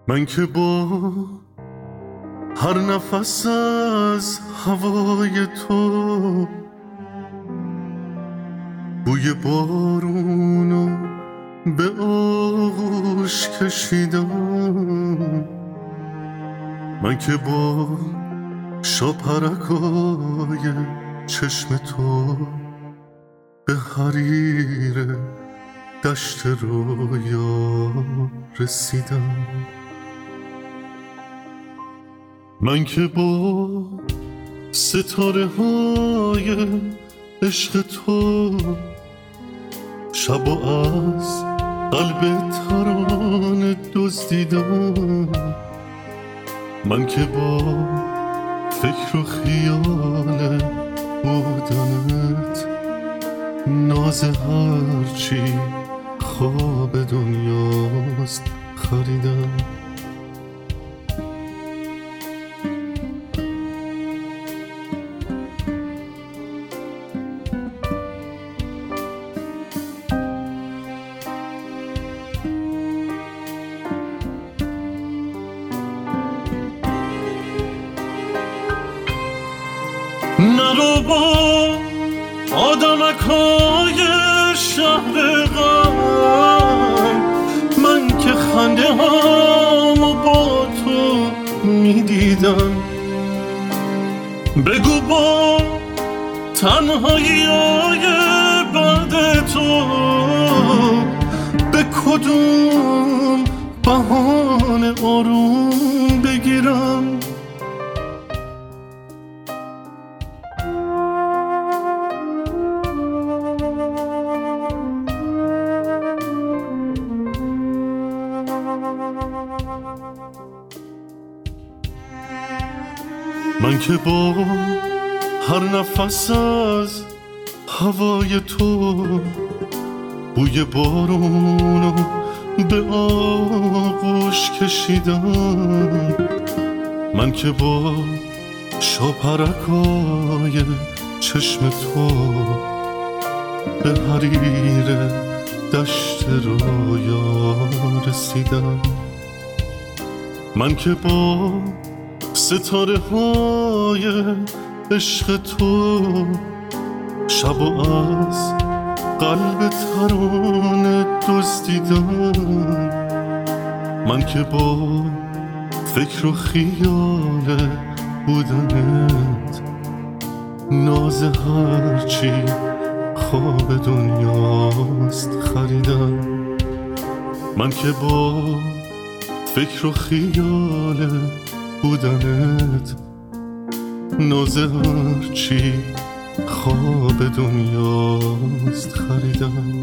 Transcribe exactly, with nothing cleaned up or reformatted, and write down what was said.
من که با هر نفس از هوای تو بوی بارونو به آغوش کشیدم، من که با شاپرکای چشم تو به حریر دشت رویا رسیدم، من که با ستاره های عشق تو شب و از قلب ترانه دزدیدم، من که با فکر و خیال بودنت ناز هرچی خواب دنیاست خریدم. نرو با آدمکای شهر غم، من که خنده هامو با تو میدیدم، بگو با تنهایی های بعد تو به کدوم بهانه آروم بگیرم. من که با هر نفس از هوای تو بوی بارونو به آغوش کشیدم، من که با شاپرکای چشم تو به حریر دشت رویا رسیدم، من که با ستاره های عشق تو شب و از قلب ترانه دزدیدم، من که با فکر و خیال بودنت ناز هرچی خواب دنیاست خریدم، من که با فکر و خیال بودنت ناز هرچی خواب دنیاست خریدم.